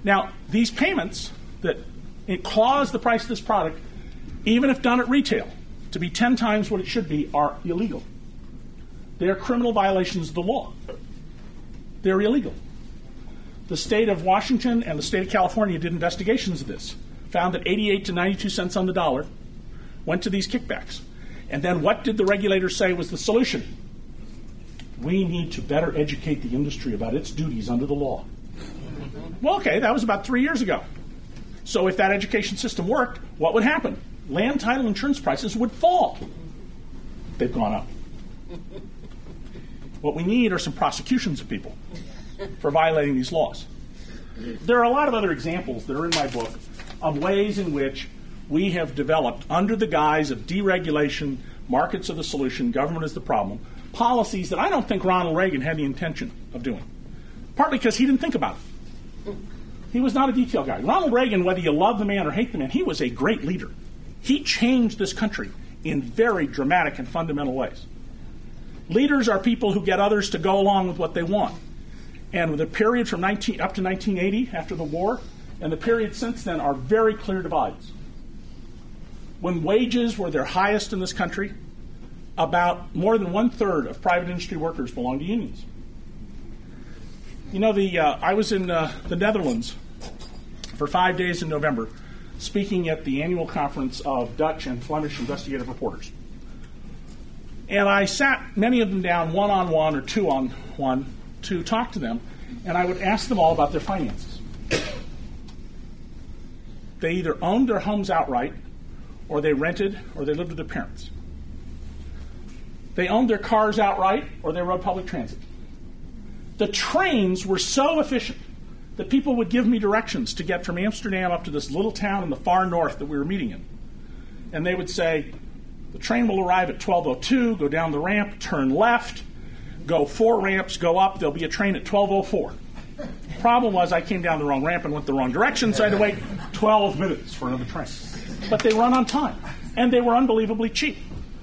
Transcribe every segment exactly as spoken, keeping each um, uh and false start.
Now, these payments that it cause the price of this product, even if done at retail, to be ten times what it should be, are illegal. They are criminal violations of the law. They're illegal. The state of Washington and the state of California did investigations of this, found that eighty-eight to ninety-two cents on the dollar went to these kickbacks. And then what did the regulators say was the solution? We need to better educate the industry about its duties under the law. Well, okay, that was about three years ago. So if that education system worked, what would happen? Land, title, insurance prices would fall. They've gone up. What we need are some prosecutions of people for violating these laws. There are a lot of other examples that are in my book of ways in which we have developed, under the guise of deregulation, markets are the solution, government is the problem, policies that I don't think Ronald Reagan had the intention of doing. Partly because he didn't think about it. He was not a detail guy. Ronald Reagan, whether you love the man or hate the man, he was a great leader. He changed this country in very dramatic and fundamental ways. Leaders are people who get others to go along with what they want. And with the period from nineteen up to nineteen eighty, after the war, and the period since then are very clear divides. When wages were their highest in this country, about more than one-third of private industry workers belonged to unions. You know, the uh, I was in uh, the Netherlands for five days in November, speaking at the annual conference of Dutch and Flemish investigative reporters. And I sat many of them down one-on-one or two-on-one to talk to them, and I would ask them all about their finances. They either owned their homes outright, or they rented, or they lived with their parents. They owned their cars outright, or they rode public transit. The trains were so efficient that people would give me directions to get from Amsterdam up to this little town in the far north that we were meeting in. And they would say, the train will arrive at twelve oh two, go down the ramp, turn left, go four ramps, go up, there'll be a train at twelve oh four. The problem was I came down the wrong ramp and went the wrong direction, so I had to wait twelve minutes for another train. But they run on time, and they were unbelievably cheap.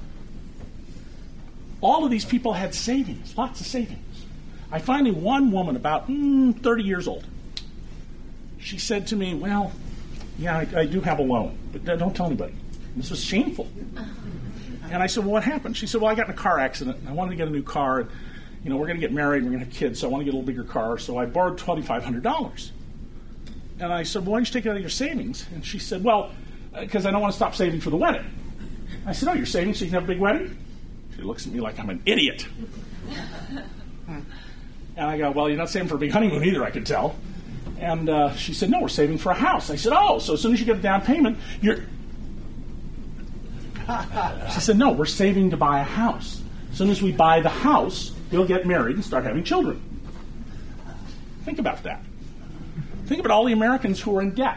All of these people had savings, lots of savings. I finally, one woman about mm, thirty years old, she said to me, well, yeah, I, I do have a loan, but don't tell anybody. This was shameful. And I said, well, what happened? She said, well, I got in a car accident. I wanted to get a new car. And, you know, we're going to get married. We're going to have kids, so I want to get a little bigger car. So I borrowed two thousand five hundred dollars. And I said, well, why don't you take it out of your savings? And she said, well, because I don't want to stop saving for the wedding. I said, oh, you're saving so you can have a big wedding? She looks at me like I'm an idiot. And I go, well, you're not saving for a big honeymoon either, I could tell. And uh, she said, no, we're saving for a house. I said, oh, so as soon as you get a down payment, you're... She said, no, we're saving to buy a house. As soon as we buy the house, we'll get married and start having children. Think about that. Think about all the Americans who are in debt.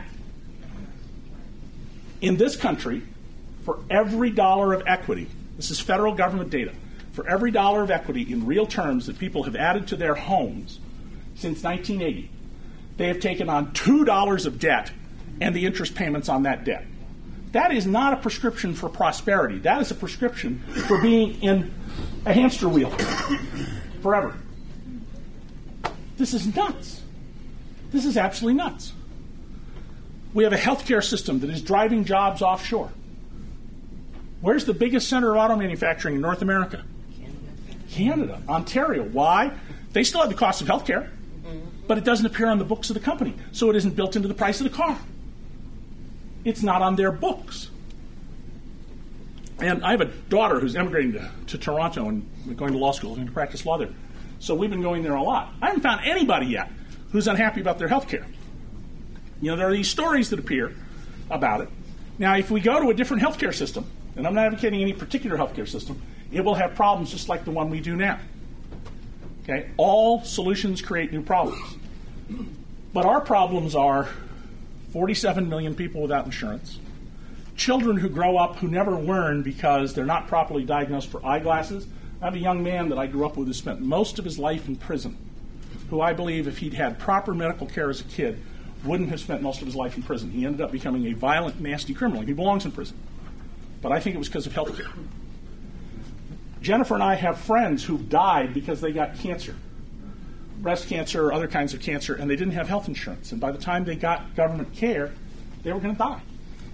In this country, for every dollar of equity, this is federal government data, for every dollar of equity in real terms that people have added to their homes since nineteen eighty, they have taken on two dollars of debt and the interest payments on that debt. That is not a prescription for prosperity. That is a prescription for being in a hamster wheel forever. This is nuts. This is absolutely nuts. We have a healthcare system that is driving jobs offshore. Where's the biggest center of auto manufacturing in North America? Canada. Canada. Ontario. Why? They still have the cost of healthcare, but it doesn't appear on the books of the company, so it isn't built into the price of the car. It's not on their books. And I have a daughter who's emigrating to, to Toronto and going to law school, going to practice law there. So we've been going there a lot. I haven't found anybody yet who's unhappy about their health care. You know, there are these stories that appear about it. Now, if we go to a different healthcare system, and I'm not advocating any particular healthcare system, it will have problems just like the one we do now. Okay? All solutions create new problems. But our problems are forty-seven million people without insurance, children who grow up who never learn because they're not properly diagnosed for eyeglasses. I have a young man that I grew up with who spent most of his life in prison, who I believe if he'd had proper medical care as a kid, wouldn't have spent most of his life in prison. He ended up becoming a violent, nasty criminal. He belongs in prison. But I think it was because of health care. Jennifer and I have friends who died because they got cancer. breast cancer or other kinds of cancer, and they didn't have health insurance. And by the time they got government care, they were going to die.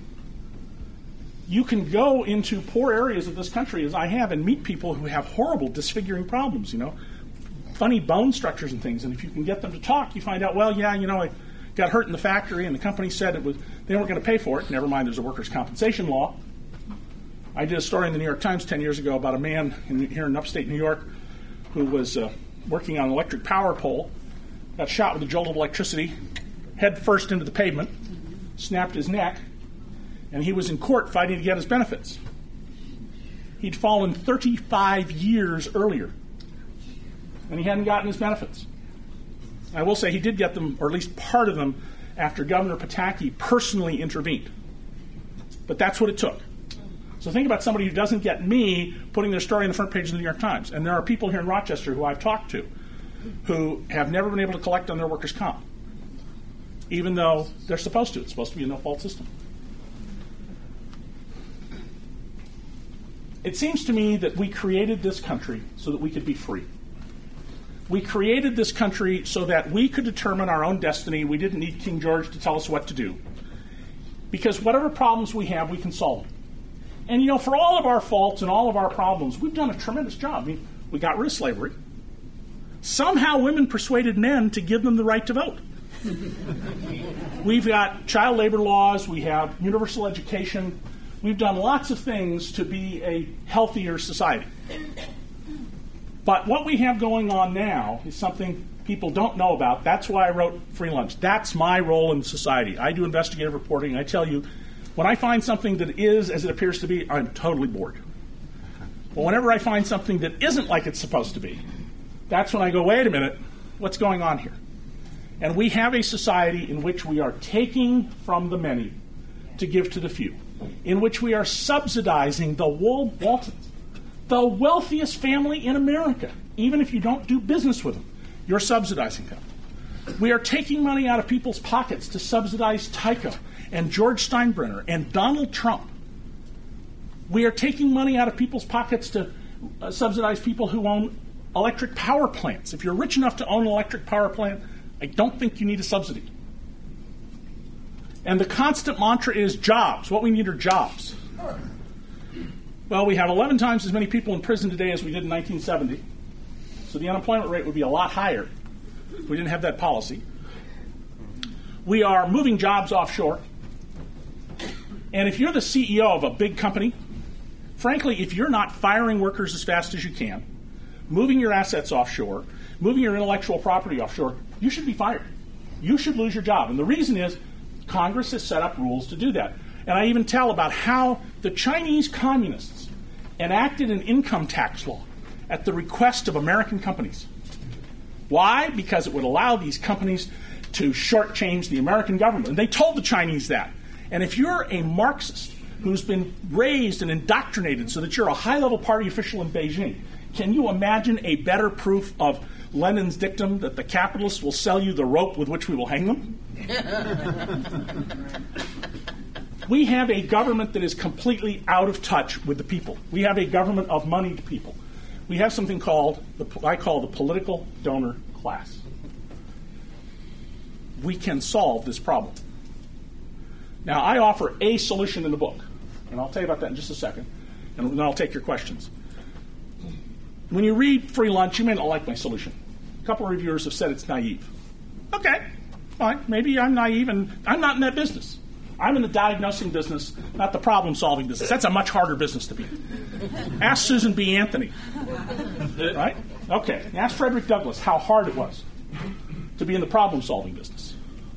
You can go into poor areas of this country, as I have, and meet people who have horrible disfiguring problems, you know, funny bone structures and things. And if you can get them to talk, you find out, well, yeah, you know, I got hurt in the factory, and the company said it was they weren't going to pay for it. Never mind, there's a workers' compensation law. I did a story in the New York Times ten years ago about a man in, here in upstate New York who was uh, working on an electric power pole, got shot with a jolt of electricity, head first into the pavement, snapped his neck, and he was in court fighting to get his benefits. He'd fallen thirty-five years earlier, and he hadn't gotten his benefits. I will say he did get them, or at least part of them, after Governor Pataki personally intervened. But that's what it took. So think about somebody who doesn't get me putting their story on the front page of the New York Times. And there are people here in Rochester who I've talked to who have never been able to collect on their workers' comp, even though they're supposed to. It's supposed to be a no-fault system. It seems to me that we created this country so that we could be free. We created this country so that we could determine our own destiny. We didn't need King George to tell us what to do. Because whatever problems we have, we can solve them. And, you know, for all of our faults and all of our problems, we've done a tremendous job. I mean, we got rid of slavery. Somehow women persuaded men to give them the right to vote. We've got child labor laws. We have universal education. We've done lots of things to be a healthier society. But what we have going on now is something people don't know about. That's why I wrote Free Lunch. That's my role in society. I do investigative reporting. I tell you, when I find something that is as it appears to be, I'm totally bored. But whenever I find something that isn't like it's supposed to be, that's when I go, wait a minute, what's going on here? And we have a society in which we are taking from the many to give to the few, in which we are subsidizing the Wal- Waltons, the wealthiest family in America. Even if you don't do business with them, you're subsidizing them. We are taking money out of people's pockets to subsidize Tyco and George Steinbrenner and Donald Trump. We are taking money out of people's pockets to uh, subsidize people who own electric power plants. If you're rich enough to own an electric power plant, I don't think you need a subsidy. And the constant mantra is jobs. What we need are jobs. Well, we have eleven times as many people in prison today as we did in nineteen seventy. So the unemployment rate would be a lot higher if we didn't have that policy. We are moving jobs offshore. And if you're the C E O of a big company, frankly, if you're not firing workers as fast as you can, moving your assets offshore, moving your intellectual property offshore, you should be fired. You should lose your job. And the reason is Congress has set up rules to do that. And I even tell about how the Chinese communists enacted an income tax law at the request of American companies. Why? Because it would allow these companies to shortchange the American government. And they told the Chinese that. And if you're a Marxist who's been raised and indoctrinated so that you're a high-level party official in Beijing, can you imagine a better proof of Lenin's dictum that the capitalists will sell you the rope with which we will hang them? We have a government that is completely out of touch with the people. We have a government of moneyed people. We have something called, the, I call the political donor class. We can solve this problem. Now, I offer a solution in the book, and I'll tell you about that in just a second, and then I'll take your questions. When you read Free Lunch, you may not like my solution. A couple of reviewers have said it's naive. Okay, fine. Maybe I'm naive, and I'm not in that business. I'm in the diagnosing business, not the problem-solving business. That's a much harder business to be in. Ask Susan B. Anthony. Right? Okay. Ask Frederick Douglass how hard it was to be in the problem-solving business.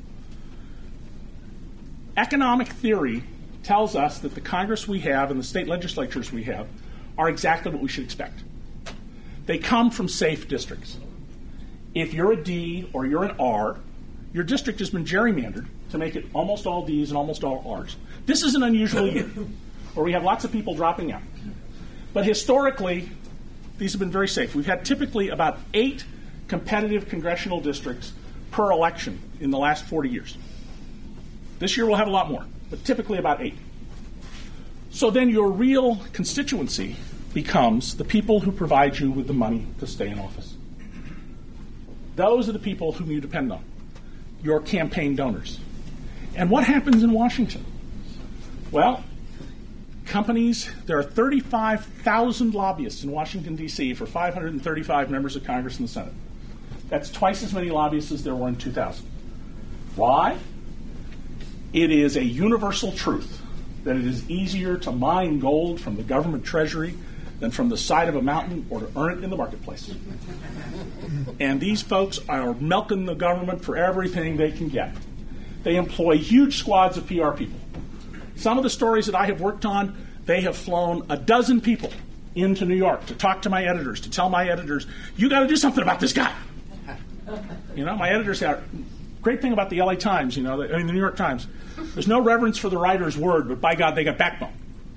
Economic theory tells us that the Congress we have and the state legislatures we have are exactly what we should expect. They come from safe districts. If you're a D or you're an R, your district has been gerrymandered to make it almost all Ds and almost all Rs. This is an unusual year where we have lots of people dropping out. But historically, these have been very safe. We've had typically about eight competitive congressional districts per election in the last forty years. This year we'll have a lot more, but typically about eight. So then your real constituency becomes the people who provide you with the money to stay in office. Those are the people whom you depend on, your campaign donors. And what happens in Washington? Well, companies, there are thirty-five thousand lobbyists in Washington, D C for five hundred thirty-five members of Congress and the Senate. That's twice as many lobbyists as there were in two thousand. Why? It is a universal truth that it is easier to mine gold from the government treasury than from the side of a mountain or to earn it in the marketplace. And these folks are milking the government for everything they can get. They employ huge squads of P R people. Some of the stories that I have worked on, they have flown a dozen people into New York to talk to my editors, to tell my editors, you got to do something about this guy. You know, my editors have, great thing about the L A Times, you know, I mean the New York Times, there's no reverence for the writer's word, but by God, they got backbone.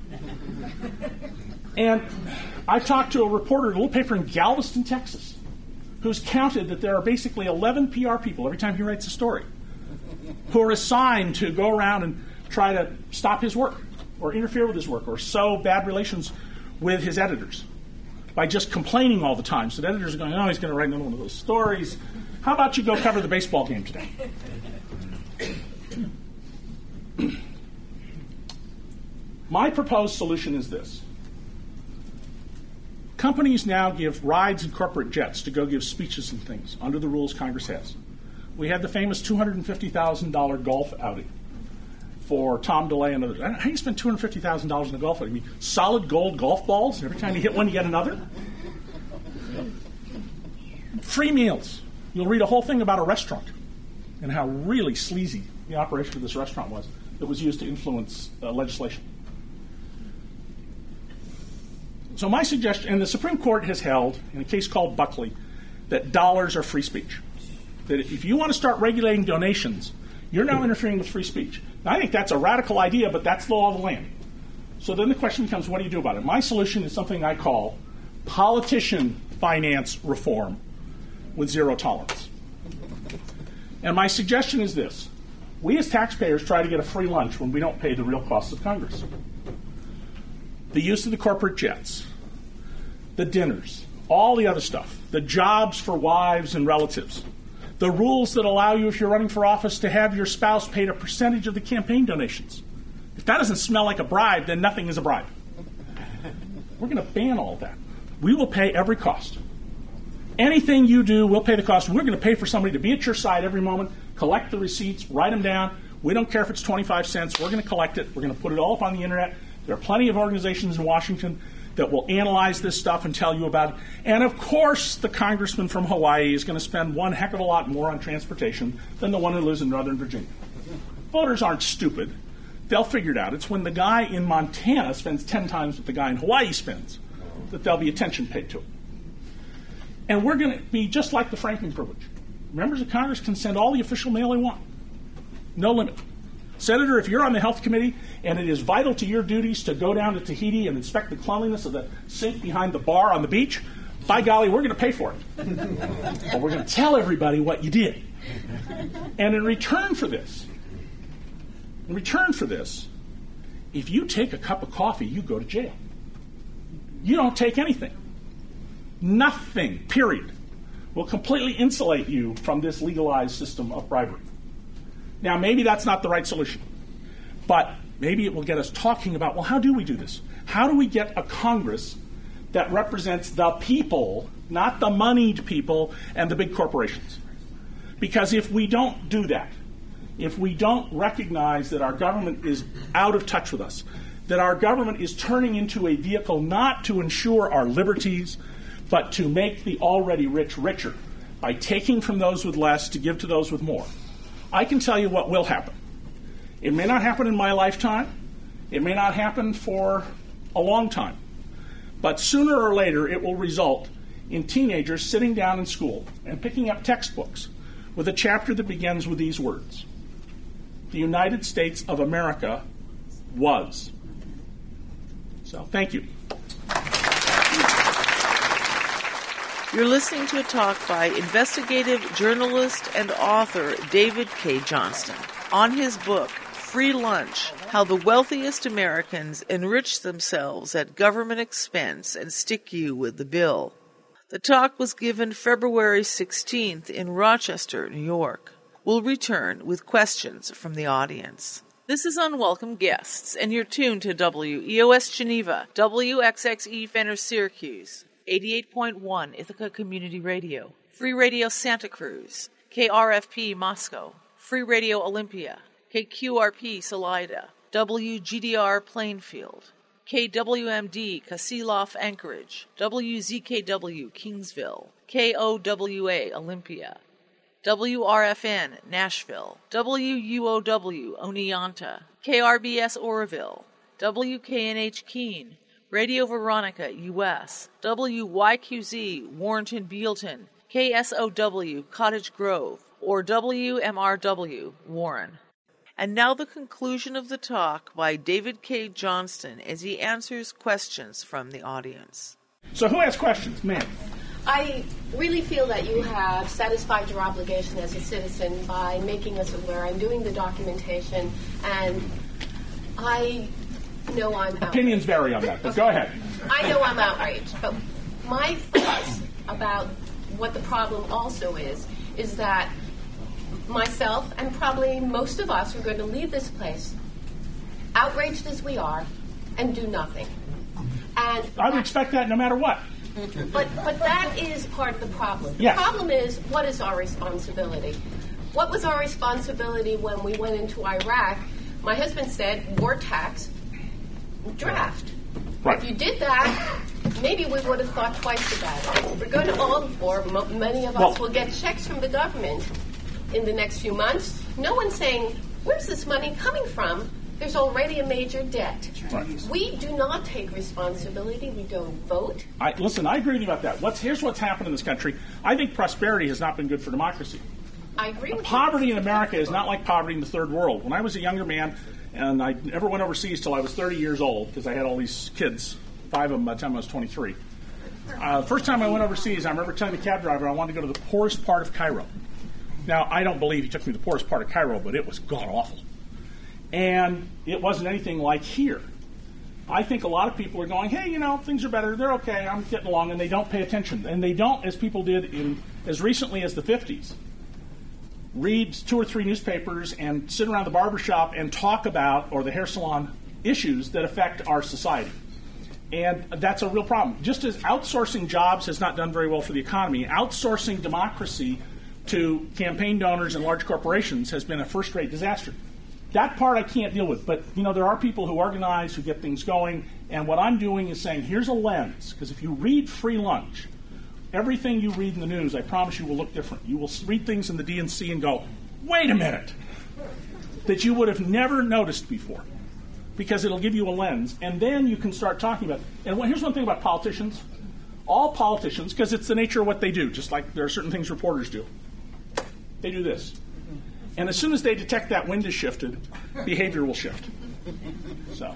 And I talked to a reporter at a little paper in Galveston, Texas, who's counted that there are basically eleven P R people every time he writes a story who are assigned to go around and try to stop his work or interfere with his work or sow bad relations with his editors by just complaining all the time. So the editors are going, oh, he's going to write another one of those stories. How about you go cover the baseball game today? My proposed solution is this. Companies now give rides in corporate jets to go give speeches and things under the rules Congress has. We had the famous two hundred fifty thousand dollars golf outing for Tom DeLay and others. How do you spend two hundred fifty thousand dollars in a golf outing? You mean solid gold golf balls, and every time you hit one, you get another? Free meals. You'll read a whole thing about a restaurant and how really sleazy the operation of this restaurant was that was used to influence uh, legislation. So my suggestion, and the Supreme Court has held, in a case called Buckley, that dollars are free speech. That if you want to start regulating donations, you're now interfering with free speech. Now, I think that's a radical idea, but that's the law of the land. So then the question becomes, what do you do about it? My solution is something I call politician finance reform with zero tolerance. And my suggestion is this. We as taxpayers try to get a free lunch when we don't pay the real costs of Congress. The use of the corporate jets, the dinners, all the other stuff, the jobs for wives and relatives, the rules that allow you, if you're running for office, to have your spouse paid a percentage of the campaign donations. If that doesn't smell like a bribe, then nothing is a bribe. We're going to ban all that. We will pay every cost. Anything you do, we'll pay the cost. We're going to pay for somebody to be at your side every moment, collect the receipts, write them down. We don't care if it's twenty-five cents. We're going to collect it. We're going to put it all up on the internet. There are plenty of organizations in Washington that will analyze this stuff and tell you about it. And, of course, the congressman from Hawaii is going to spend one heck of a lot more on transportation than the one who lives in Northern Virginia. Voters aren't stupid. They'll figure it out. It's when the guy in Montana spends ten times what the guy in Hawaii spends that there'll be attention paid to it. And we're going to be just like the Franklin privilege. Members of Congress can send all the official mail they want. No limit. Senator, if you're on the Health Committee and it is vital to your duties to go down to Tahiti and inspect the cleanliness of the sink behind the bar on the beach, by golly, we're going to pay for it. But we're going to tell everybody what you did. And in return for this, in return for this, if you take a cup of coffee, you go to jail. You don't take anything. Nothing, period, will completely insulate you from this legalized system of bribery. Now, maybe that's not the right solution, but maybe it will get us talking about, well, how do we do this? How do we get a Congress that represents the people, not the moneyed people and the big corporations? Because if we don't do that, if we don't recognize that our government is out of touch with us, that our government is turning into a vehicle not to ensure our liberties, but to make the already rich richer by taking from those with less to give to those with more, I can tell you what will happen. It may not happen in my lifetime. It may not happen for a long time. But sooner or later, it will result in teenagers sitting down in school and picking up textbooks with a chapter that begins with these words. The United States of America was. So, thank you. You're listening to a talk by investigative journalist and author David Cay Johnston on his book, Free Lunch, How the Wealthiest Americans Enrich Themselves at Government Expense and Stick You with the Bill. The talk was given February sixteenth in Rochester, New York. We'll return with questions from the audience. This is Unwelcome Guests, and you're tuned to W E O S Geneva, W X X E Fenner Syracuse, eighty-eight point one Ithaca Community Radio, Free Radio Santa Cruz, K R F P Moscow, Free Radio Olympia, K Q R P Salida, W G D R Plainfield, K W M D Kasilof Anchorage, W Z K W Kingsville, K O W A Olympia, W R F N Nashville, W U O W Oneonta, K R B S Oroville, W K N H Keene, Radio Veronica U S, W Y Q Z Warrenton Bealton, K S O W Cottage Grove, or W M R W Warren. And now the conclusion of the talk by David K. Johnston as he answers questions from the audience. So who has questions? Ma'am. I really feel that you have satisfied your obligation as a citizen by making us aware and doing the documentation, and I know I'm outraged. Opinions vary on that, but okay. Go ahead. I know I'm outraged, but my thoughts about what the problem also is, is that myself and probably most of us are going to leave this place outraged as we are and do nothing. And I would expect that no matter what. But but that is part of the problem. The yes. problem is, what is our responsibility? What was our responsibility when we went into Iraq? My husband said, war tax, draft. Right. If you did that, maybe we would have thought twice about it. If we're going to all the war, m- many of well, us will get checks from the government in the next few months. No one's saying, where's this money coming from? There's already a major debt. Right. We do not take responsibility. We don't vote. I, listen, I agree with you about that. What's, here's what's happened in this country. I think prosperity has not been good for democracy. I agree with Poverty you. in America is not like poverty in the third world. When I was a younger man, and I never went overseas till I was thirty years old, because I had all these kids, five of them by the time I was twenty-three. Uh, the first time I went overseas, I remember telling the cab driver I wanted to go to the poorest part of Cairo. Now, I don't believe he took me to the poorest part of Cairo, but it was god-awful. And it wasn't anything like here. I think a lot of people are going, hey, you know, things are better, they're okay, I'm getting along, and they don't pay attention. And they don't, as people did in as recently as the fifties, read two or three newspapers and sit around the barbershop and talk about, or the hair salon, issues that affect our society. And that's a real problem. Just as outsourcing jobs has not done very well for the economy, outsourcing democracy to campaign donors and large corporations has been a first-rate disaster. That part I can't deal with, but you know there are people who organize, who get things going, and what I'm doing is saying, here's a lens, because if you read Free Lunch, everything you read in the news, I promise you, will look different. You will read things in the D N C and go, wait a minute, that you would have never noticed before, because it'll give you a lens, and then you can start talking about it. And here's one thing about politicians. All politicians, because it's the nature of what they do, just like there are certain things reporters do, they do this. And as soon as they detect that wind is shifted, behavior will shift. So,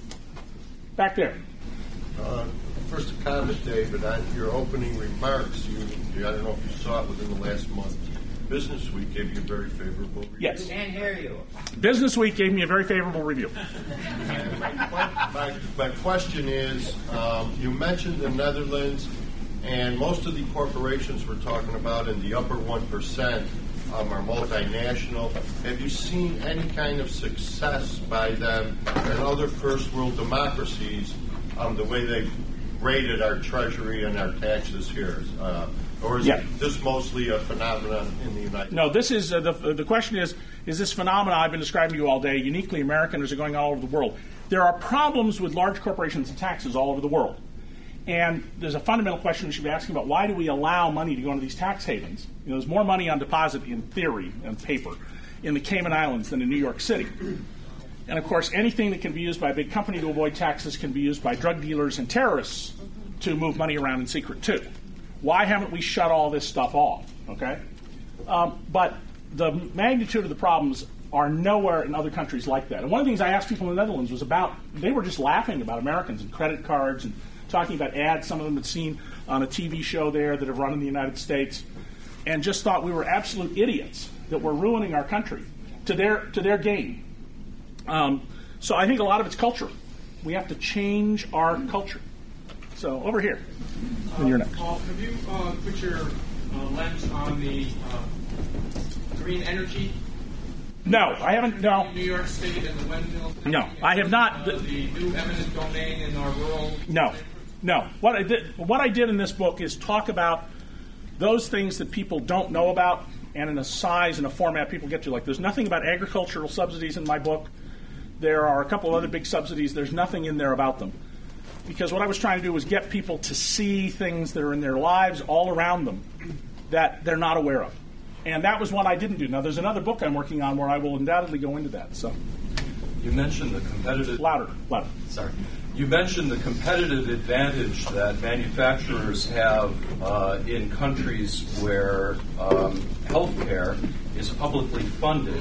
back there. Uh, first, a comment, David, on your opening remarks. You, I don't know if you saw it within the last month. Business Week gave you a very favorable review. Yes. Can't hear you. Business Week gave me a very favorable review. my, my, my question is, um, you mentioned the Netherlands, and most of the corporations we're talking about in the upper one percent Um, are multinational. Have you seen any kind of success by them in other first world democracies, um, the way they've rated our treasury and our taxes here? Uh, or is yeah. this mostly a phenomenon in the United States? No, this is, uh, the, the question is, is this phenomenon I've been describing to you all day uniquely American, or is it going all over the world? There are problems with large corporations and taxes all over the world. And there's a fundamental question we should be asking about, why do we allow money to go into these tax havens? You know, there's more money on deposit in theory and paper in the Cayman Islands than in New York City. And of course, anything that can be used by a big company to avoid taxes can be used by drug dealers and terrorists to move money around in secret too. Why haven't we shut all this stuff off? Okay, um, but the magnitude of the problems are nowhere in other countries like that. And one of the things I asked people in the Netherlands was about, they were just laughing about Americans and credit cards and talking about ads some of them had seen on a T V show there that have run in the United States, and just thought we were absolute idiots that were ruining our country to their to their gain. Um, so I think a lot of it's culture. We have to change our culture. So over here. And you're next. Paul, have you uh, put your uh, lens on the uh, green energy? No, I haven't. No. New York State and the windmills? No, I have not. Uh, the new eminent domain in our rural. No, no. What I did, what I did in this book is talk about those things that people don't know about, and in a size and a format people get to. Like, there's nothing about agricultural subsidies in my book. There are a couple of other big subsidies. There's nothing in there about them. Because what I was trying to do was get people to see things that are in their lives all around them that they're not aware of. And that was one I didn't do. Now, there's another book I'm working on where I will undoubtedly go into that. So, you mentioned the competitive... Louder, louder. Sorry. You mentioned the competitive advantage that manufacturers have uh, in countries where um, healthcare is publicly funded.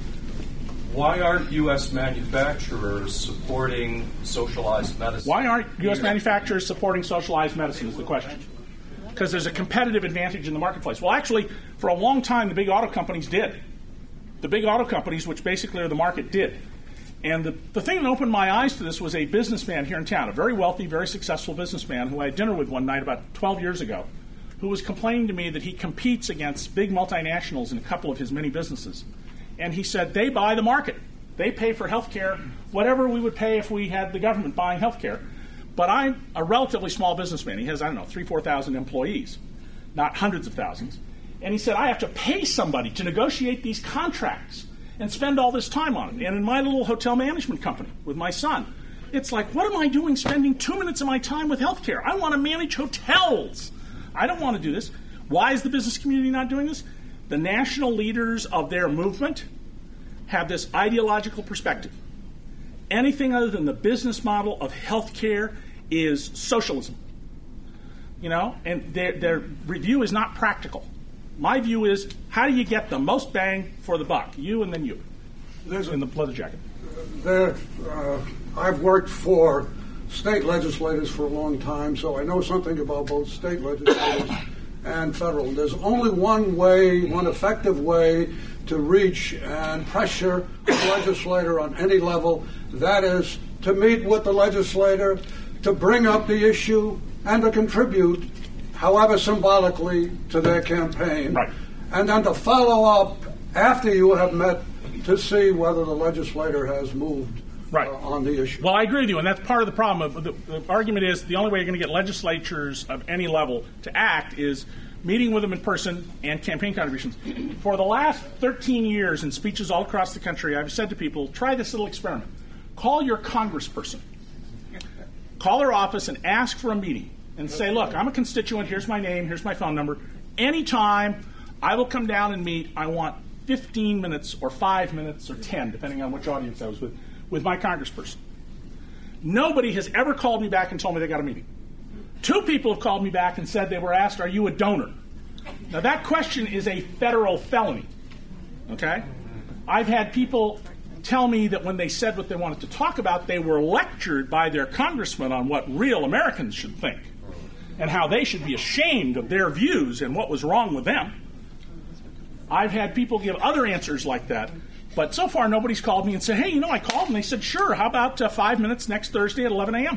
Why aren't U S manufacturers supporting socialized medicine? Why aren't U S manufacturers supporting socialized medicine is the question. Because there's a competitive advantage in the marketplace. Well, actually, for a long time, the big auto companies did. The big auto companies, which basically are the market, did. And the, the thing that opened my eyes to this was a businessman here in town, a very wealthy, very successful businessman who I had dinner with one night about twelve years ago, who was complaining to me that he competes against big multinationals in a couple of his many businesses. And he said, they buy the market. They pay for health care, whatever we would pay if we had the government buying health care. But I'm a relatively small businessman. He has, I don't know, three, four thousand employees, not hundreds of thousands. And he said, I have to pay somebody to negotiate these contracts and spend all this time on it. And in my little hotel management company with my son, it's like, what am I doing spending two minutes of my time with health care? I want to manage hotels. I don't want to do this. Why is the business community not doing this? The national leaders of their movement have this ideological perspective. Anything other than the business model of healthcare is socialism. You know, and their, their review is not practical. My view is, how do you get the most bang for the buck? You and then you. There's in the leather jacket. There, uh, I've worked for state legislators for a long time, so I know something about both state legislators and federal. There's only one way, one effective way to reach and pressure a legislator on any level. That is to meet with the legislator, to bring up the issue, and to contribute, however symbolically, to their campaign. Right. And then to follow up after you have met to see whether the legislator has moved right. uh, on the issue. Well, I agree with you, and that's part of the problem. The, the argument is the only way you're going to get legislatures of any level to act is meeting with them in person and campaign contributions. For the last thirteen years in speeches all across the country, I've said to people, try this little experiment. Call your congressperson. Call her office and ask for a meeting and say, look, I'm a constituent, here's my name, here's my phone number. Anytime I will come down and meet, I want fifteen minutes or five minutes or ten, depending on which audience I was with, with my congressperson. Nobody has ever called me back and told me they got a meeting. Two people have called me back and said they were asked, are you a donor? Now, that question is a federal felony, okay? I've had people tell me that when they said what they wanted to talk about, they were lectured by their congressman on what real Americans should think and how they should be ashamed of their views and what was wrong with them. I've had people give other answers like that, but so far nobody's called me and said, hey, you know, I called, and they said, sure, how about uh, five minutes next Thursday at eleven a.m.?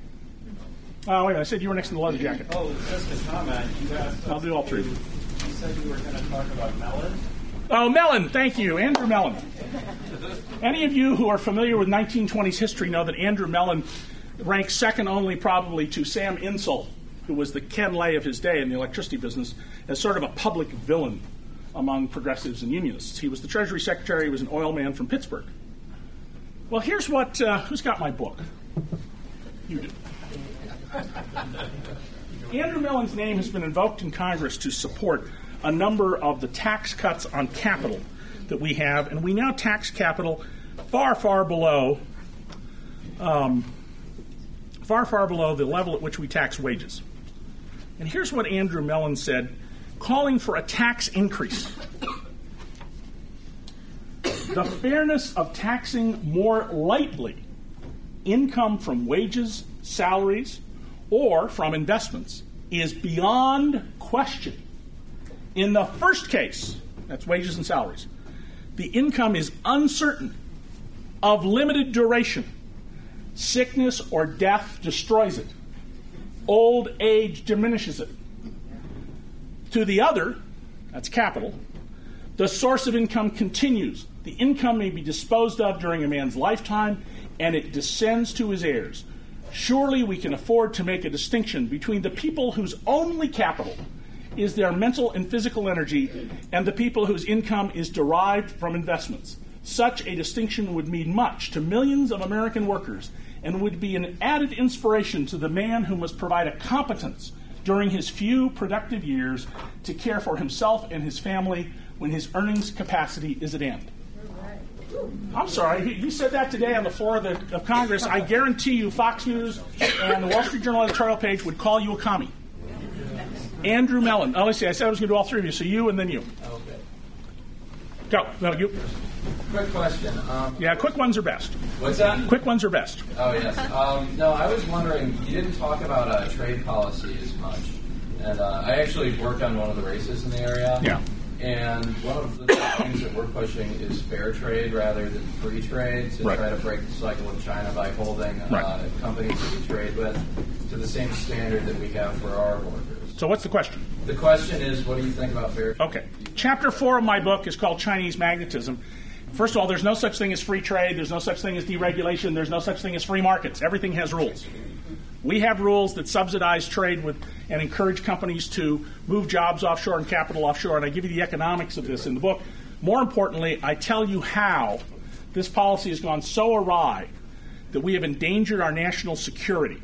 Oh, wait a minute, I said you were next to the leather jacket. Oh, just a comment. You asked I'll do all three. You said you were going to talk about Mellon. Oh, Mellon, thank you, Andrew Mellon. Any of you who are familiar with nineteen twenties history know that Andrew Mellon ranks second only probably to Sam Insull, who was the Ken Lay of his day in the electricity business, as sort of a public villain among progressives and unionists. He was the Treasury Secretary. He was an oil man from Pittsburgh. Well, here's what, uh, who's got my book? You do. Andrew Mellon's name has been invoked in Congress to support a number of the tax cuts on capital that we have, and we now tax capital far, far below, um, far, far below the level at which we tax wages. And here's what Andrew Mellon said, calling for a tax increase. The fairness of taxing more lightly income from wages, salaries, or from investments is beyond question. In the first case, that's wages and salaries, the income is uncertain, of limited duration. Sickness or death destroys it. Old age diminishes it. To the other, that's capital, the source of income continues. The income may be disposed of during a man's lifetime, and it descends to his heirs. Surely we can afford to make a distinction between the people whose only capital is their mental and physical energy and the people whose income is derived from investments. Such a distinction would mean much to millions of American workers and would be an added inspiration to the man who must provide a competence during his few productive years to care for himself and his family when his earnings capacity is at end. I'm sorry, he, he said that today on the floor of, the, of Congress. I guarantee you Fox News and the Wall Street Journal editorial page would call you a commie. Andrew Mellon. Oh, let's see, I said I was going to do all three of you, so you and then you. Okay. Go. No, you. Quick question. Um, yeah, quick ones are best. What's that? Quick ones are best. Oh, yes. Um, no, I was wondering, you didn't talk about uh, trade policy as much. And uh, I actually work on one of the races in the area. Yeah. And one of the things that we're pushing is fair trade rather than free trade to right. try to break the cycle of China by holding right. uh, companies that we trade with to the same standard that we have for our workers. So what's the question? The question is, what do you think about fair trade? Okay. Chapter four of my book is called Chinese Magnetism. First of all, there's no such thing as free trade. There's no such thing as deregulation. There's no such thing as free markets. Everything has rules. We have rules that subsidize trade with and encourage companies to move jobs offshore and capital offshore, and I give you the economics of this in the book. More importantly, I tell you how this policy has gone so awry that we have endangered our national security.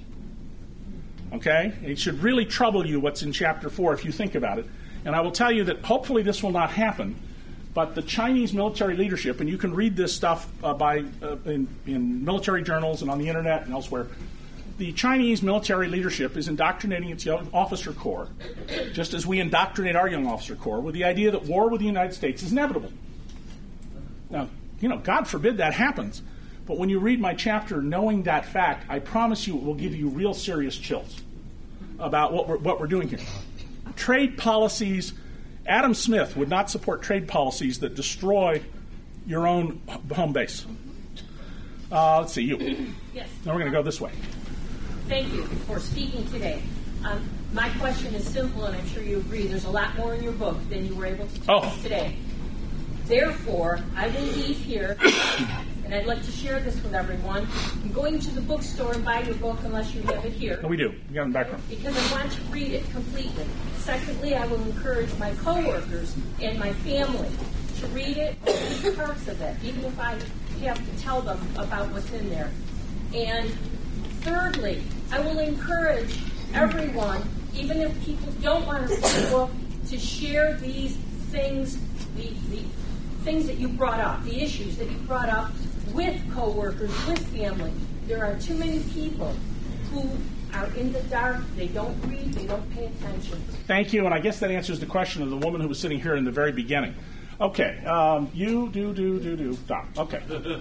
Okay? It should really trouble you what's in Chapter four if you think about it. And I will tell you that hopefully this will not happen, but the Chinese military leadership, and you can read this stuff uh, by uh, in, in military journals and on the internet and elsewhere, the Chinese military leadership is indoctrinating its young officer corps, just as we indoctrinate our young officer corps, with the idea that war with the United States is inevitable. Now, you know, God forbid that happens, but when you read my chapter knowing that fact, I promise you it will give you real serious chills about what we're, what we're doing here. Trade policies, Adam Smith would not support trade policies that destroy your own home base. Uh, let's see, you. Yes. Now we're going to go this way. Thank you for speaking today. Um, my question is simple, and I'm sure you agree. There's a lot more in your book than you were able to tell oh. us today. Therefore, I will leave here, and I'd like to share this with everyone. I'm going to the bookstore and buy your book unless you have it here. No, we do. We got it in the background. Because I want to read it completely. Secondly, I will encourage my coworkers and my family to read it and read parts of it, even if I have to tell them about what's in there. And thirdly, I will encourage everyone, even if people don't want to read the book, to share these things, the, the things that you brought up, the issues that you brought up with coworkers, with family. There are too many people who are in the dark. They don't read. They don't pay attention. Thank you, and I guess that answers the question of the woman who was sitting here in the very beginning. Okay, um, you do, do, do, do, stop. Okay.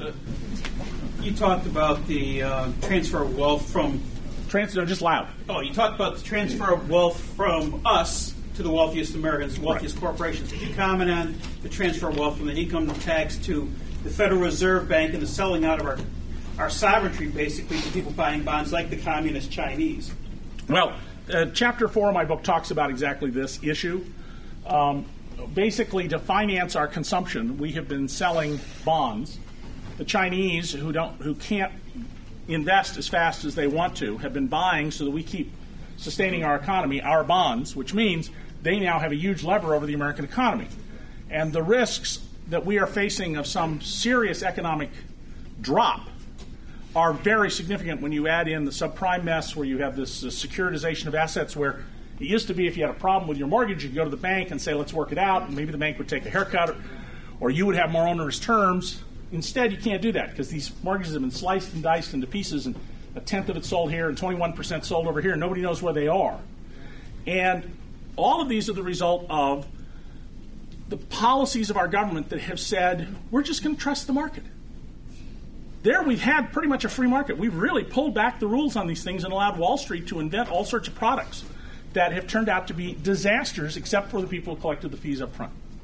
You talked about the uh, transfer of wealth from... Transfer, no, just loud. Oh, you talked about the transfer of wealth from us to the wealthiest Americans, wealthiest right. corporations. Could you comment on the transfer of wealth from the income tax to the Federal Reserve Bank and the selling out of our, our sovereignty, basically, to people buying bonds like the communist Chinese? Well, uh, chapter four of my book talks about exactly this issue. Um, basically, to finance our consumption, we have been selling bonds. The Chinese, who don't, who can't invest as fast as they want to, have been buying so that we keep sustaining our economy, our bonds, which means they now have a huge lever over the American economy. And the risks that we are facing of some serious economic drop are very significant when you add in the subprime mess where you have this uh, securitization of assets where it used to be if you had a problem with your mortgage, you'd go to the bank and say, let's work it out, and maybe the bank would take a haircut, or, or you would have more onerous terms. Instead, you can't do that because these mortgages have been sliced and diced into pieces, and a tenth of it sold here and twenty-one percent sold over here, and nobody knows where they are. And all of these are the result of the policies of our government that have said, we're just going to trust the market. There we've had pretty much a free market. We've really pulled back the rules on these things and allowed Wall Street to invent all sorts of products that have turned out to be disasters except for the people who collected the fees up front.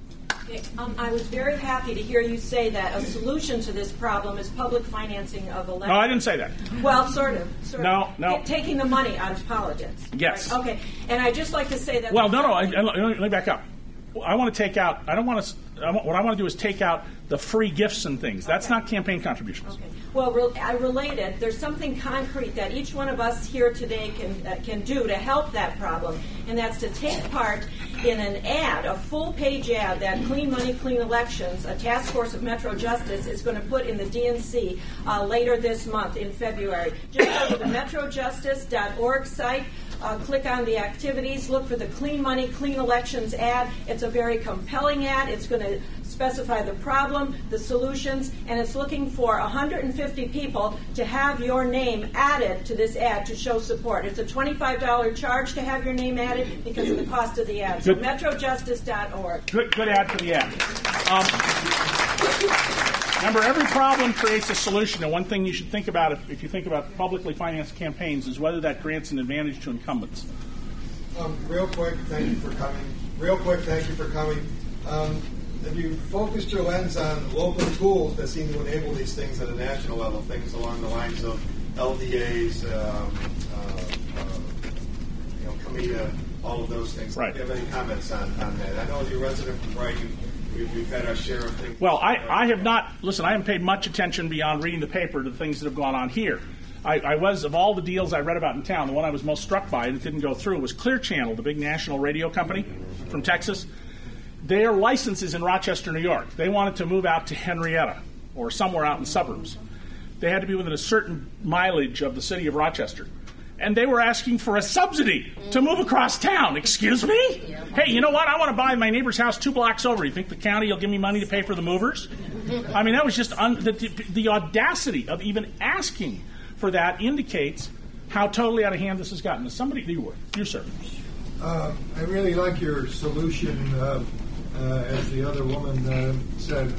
Okay, um, I was very happy to hear you say that a solution to this problem is public financing of elections. No, I didn't say that. Well, sort of. Sort No, of. no. T- taking the money out of politics. Yes. Right, okay, and I'd just like to say that... Well, no, no, I, I, let me back up. I want to take out, I don't want to, I want, what I want to do is take out the free gifts and things. That's Okay. not campaign contributions. Okay. Well, re- I related. There's something concrete that each one of us here today can uh, can do to help that problem, and that's to take part in an ad, a full-page ad that Clean Money, Clean Elections, a task force of Metro Justice, is going to put in the D N C uh, later this month in February. Just go to the metro justice dot org site. Uh, click on the activities, look for the Clean Money, Clean Elections ad. It's a very compelling ad. It's going to specify the problem, the solutions, and it's looking for one hundred fifty people to have your name added to this ad to show support. It's a twenty-five dollars charge to have your name added because of the cost of the ad. So Good. metro justice dot org. Good, good ad for the ad. Um, remember, every problem creates a solution, and one thing you should think about if, if you think about publicly financed campaigns is whether that grants an advantage to incumbents. Um, real quick, thank you for coming. Real quick, thank you for coming. Um, have you focused your lens on local tools that seem to enable these things at a national level, things along the lines of L D As, um, uh, uh, you know, COMITA, all of those things? Right. Do you have any comments on, on that? I know as a resident from Brighton, we've, we've had our share of things. Well, I, I have not, listen, I haven't paid much attention beyond reading the paper to the things that have gone on here. I, I was, of all the deals I read about in town, the one I was most struck by that didn't go through was Clear Channel, the big national radio company from Texas. Their license is in Rochester, New York. They wanted to move out to Henrietta or somewhere out in the suburbs. They had to be within a certain mileage of the city of Rochester. And they were asking for a subsidy to move across town. Excuse me? Hey, you know what? I want to buy my neighbor's house two blocks over. You think the county will give me money to pay for the movers? I mean, that was just un- the, the audacity of even asking for that indicates how totally out of hand this has gotten. Somebody, you were, you sir. Uh, I really like your solution, uh, uh, as the other woman uh, said,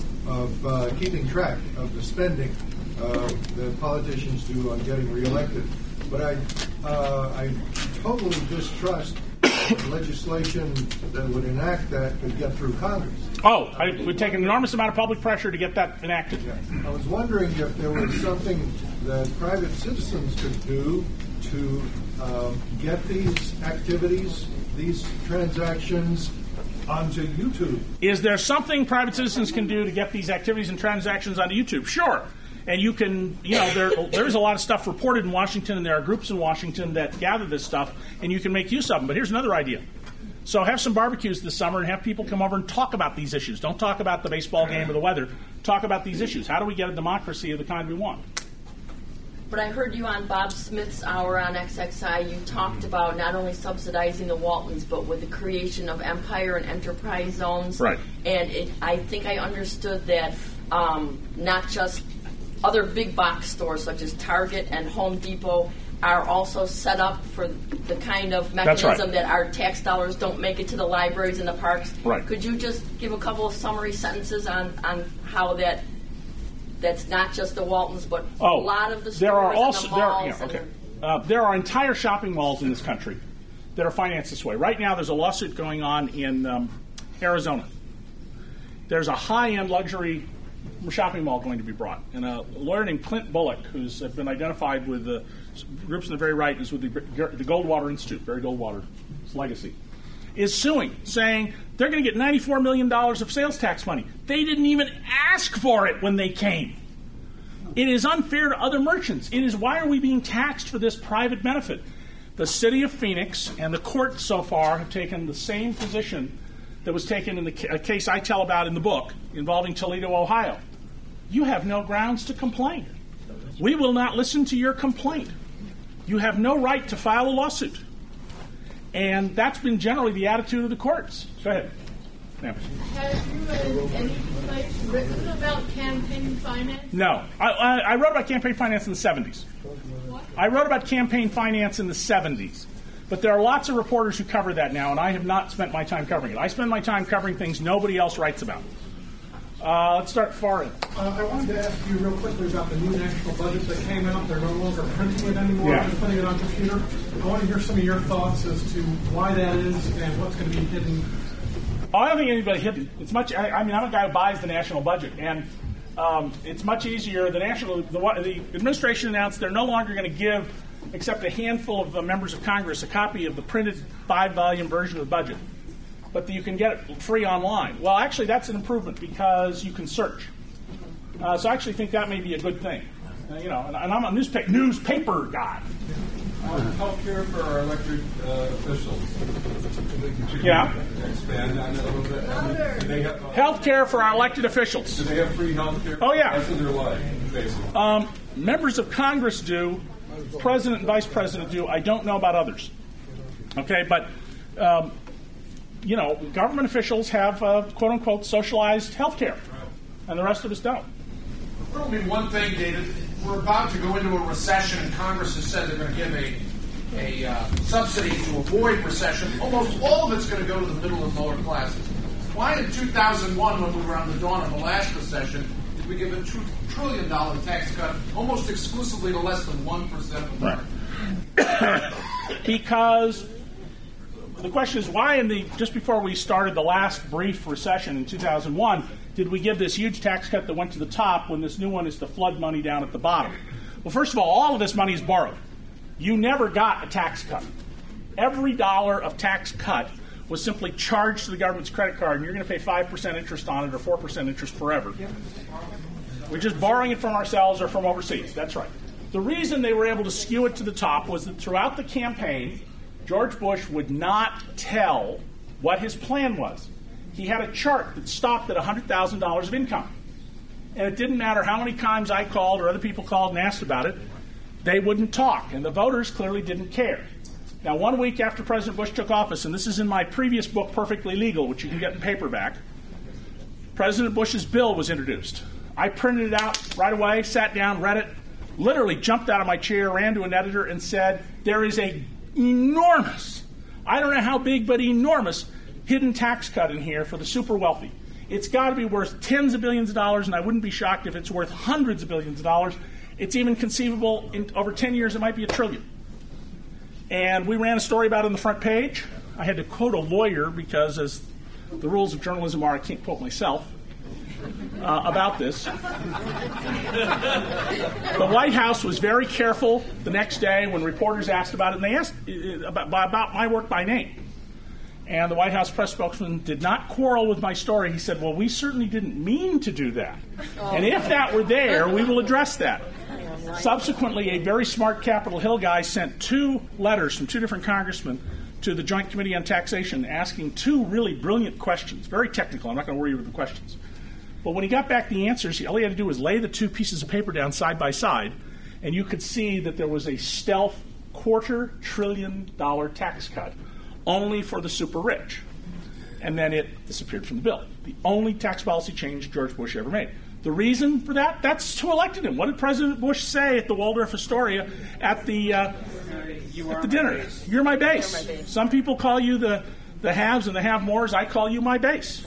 of uh, keeping track of the spending uh, that politicians do on getting reelected. But I, uh, I totally distrust legislation that would enact that could get through Congress. Oh, I, it would take an enormous amount of public pressure to get that enacted. Yeah. I was wondering if there was something that private citizens could do to um, get these activities, these transactions, onto YouTube. Is there something private citizens can do to get these activities and transactions onto YouTube? Sure. And you can, you know, there, there's a lot of stuff reported in Washington, and there are groups in Washington that gather this stuff, and you can make use of them. But here's another idea. So have some barbecues this summer and have people come over and talk about these issues. Don't talk about the baseball game or the weather. Talk about these issues. How do we get a democracy of the kind we want? But I heard you on Bob Smith's Hour on X X I. You talked about not only subsidizing the Waltons, but with the creation of empire and enterprise zones. Right. And it, I think I understood that um, not just other big box stores such as Target and Home Depot are also set up for the kind of mechanism right. that our tax dollars don't make it to the libraries and the parks. Right. Could you just give a couple of summary sentences on, on how that that's not just the Waltons, but oh, a lot of the stores there are and also the there, malls? yeah, okay. and Uh, there are entire shopping malls in this country that are financed this way. Right now, there's a lawsuit going on in um, Arizona. There's a high-end luxury shopping mall going to be brought, and a lawyer named Clint Bullock, who's been identified with the groups on the very right, is with the, the Goldwater Institute, Barry Goldwater's legacy, is suing, saying they're going to get ninety-four million dollars of sales tax money. They didn't even ask for it when they came. It is unfair to other merchants. It is, why are we being taxed for this private benefit? The city of Phoenix and the court so far have taken the same position that was taken in the ca- case I tell about in the book involving Toledo, Ohio. You have no grounds to complain. We will not listen to your complaint. You have no right to file a lawsuit. And that's been generally the attitude of the courts. Go ahead. Yeah. Have you at any place written about campaign finance? No. I, I, I wrote about campaign finance in the seventies. What? I wrote about campaign finance in the seventies. But there are lots of reporters who cover that now, and I have not spent my time covering it. I spend my time covering things nobody else writes about. Uh, let's start far in. Uh, I wanted to ask you real quickly about the new national budget that came out. They're no longer printing it anymore. Yeah. They're putting it on computer. I want to hear some of your thoughts as to why that is and what's going to be hidden. Oh, I don't think anybody hidden. It's much. I, I mean, I'm a guy who buys the national budget, and um, it's much easier. The national, the, the administration announced they're no longer going to give, except a handful of uh, members of Congress, a copy of the printed five-volume version of the budget, but you can get it free online. Well, actually, that's an improvement because you can search. Uh, so I actually think that may be a good thing. Uh, you know, and, and I'm a newspaper newspaper guy. Uh, health care for our elected uh, officials. Yeah. Expand on that a little bit. I mean, do they have, uh, health care for our elected officials. Do they have free health care? Oh, yeah. That's in their life, basically. Um, members of Congress do. President and Vice President do. I don't know about others. Okay, but, um, you know, government officials have, uh, quote-unquote, socialized health care, and the rest of us don't. Well, I mean, one thing, David, we're about to go into a recession, and Congress has said they're going to give a, a uh, subsidy to avoid recession. Almost all of it's going to go to the middle and lower classes. Why in two thousand one, when we were on the dawn of the last recession, did we give a two trillion dollars tax cut almost exclusively to less than one percent of Americans? Right. Because the question is, why in the just before we started the last brief recession in two thousand one, did we give this huge tax cut that went to the top when this new one is to flood money down at the bottom? Well, first of all, all of this money is borrowed. You never got a tax cut. Every dollar of tax cut was simply charged to the government's credit card, and you're going to pay five percent interest on it or four percent interest forever. We're just borrowing it from ourselves or from overseas. That's right. The reason they were able to skew it to the top was that throughout the campaign, George Bush would not tell what his plan was. He had a chart that stopped at one hundred thousand dollars of income. And it didn't matter how many times I called or other people called and asked about it, they wouldn't talk. And the voters clearly didn't care. Now, one week after President Bush took office, and this is in my previous book, Perfectly Legal, which you can get in paperback, President Bush's bill was introduced. I printed it out right away, sat down, read it, literally jumped out of my chair, ran to an editor, and said, there is a enormous, I don't know how big, but enormous, hidden tax cut in here for the super wealthy. It's got to be worth tens of billions of dollars, and I wouldn't be shocked if it's worth hundreds of billions of dollars. It's even conceivable in over ten years it might be a trillion. And we ran a story about it on the front page. I had to quote a lawyer because, as the rules of journalism are, I can't quote myself uh, about this. The White House was very careful the next day when reporters asked about it, and they asked about, about my work by name. And the White House press spokesman did not quarrel with my story. He said, well, we certainly didn't mean to do that. And if that were there, we will address that. Subsequently, a very smart Capitol Hill guy sent two letters from two different congressmen to the Joint Committee on Taxation asking two really brilliant questions, very technical. I'm not going to worry you with the questions. But when he got back the answers, all he had to do was lay the two pieces of paper down side by side, and you could see that there was a stealth quarter trillion dollar tax cut only for the super rich. And then it disappeared from the bill. The only tax policy change George Bush ever made. The reason for that? That's who elected him. What did President Bush say at the Waldorf Astoria at the uh, at the dinner? You're my base. You're my base. Some people call you the, the haves and the have-mores. I call you my base.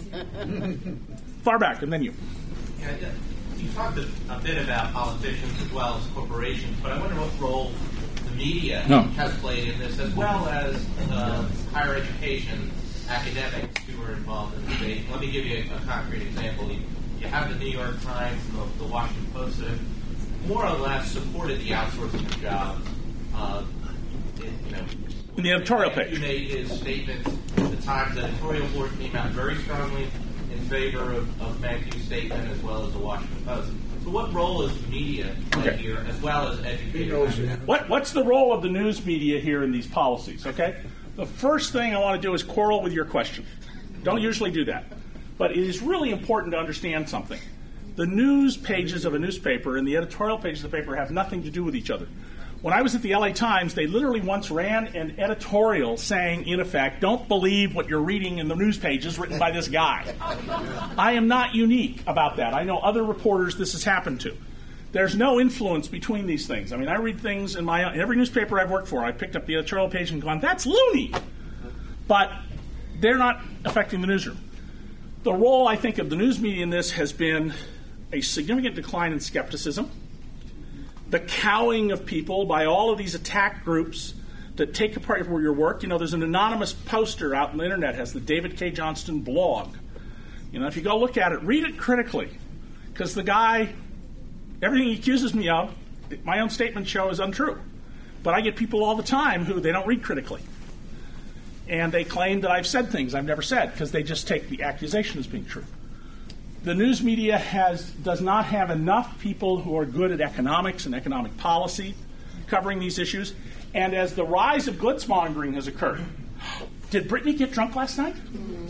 Far back, and then you. Yeah, you talked a, a bit about politicians as well as corporations, but I wonder what role the media no. has played in this, as well as uh, higher education academics who are involved in the debate. Let me give you a, a concrete example. You, you have the New York Times and the, the Washington Post that have more or less supported the outsourcing of jobs. Uh, it, you know, in the editorial page. He made his statements. The Times editorial board came out very strongly in favor of, of Matthew's statement, as well as the Washington Post. So what role is the media play okay. here, as well as educators? What, what's the role of the news media here in these policies, okay? The first thing I want to do is quarrel with your question. Don't usually do that. But it is really important to understand something. The news pages of a newspaper and the editorial pages of the paper have nothing to do with each other. When I was at the L A Times, they literally once ran an editorial saying, in effect, don't believe what you're reading in the news pages written by this guy. I am not unique about that. I know other reporters this has happened to. There's no influence between these things. I mean, I read things in my in every newspaper I've worked for. I picked up the editorial page and gone, that's loony. But they're not affecting the newsroom. The role, I think, of the news media in this has been a significant decline in skepticism, the cowing of people by all of these attack groups that take apart your work. You know, there's an anonymous poster out on the internet, has the David K. Johnston blog. You know, if you go look at it, read it critically, because the guy, everything he accuses me of, my own statements show is untrue. But I get people all the time who they don't read critically. And they claim that I've said things I've never said because they just take the accusation as being true. The news media has does not have enough people who are good at economics and economic policy covering these issues. And as the rise of goodsmongering has occurred, did Brittany get drunk last night?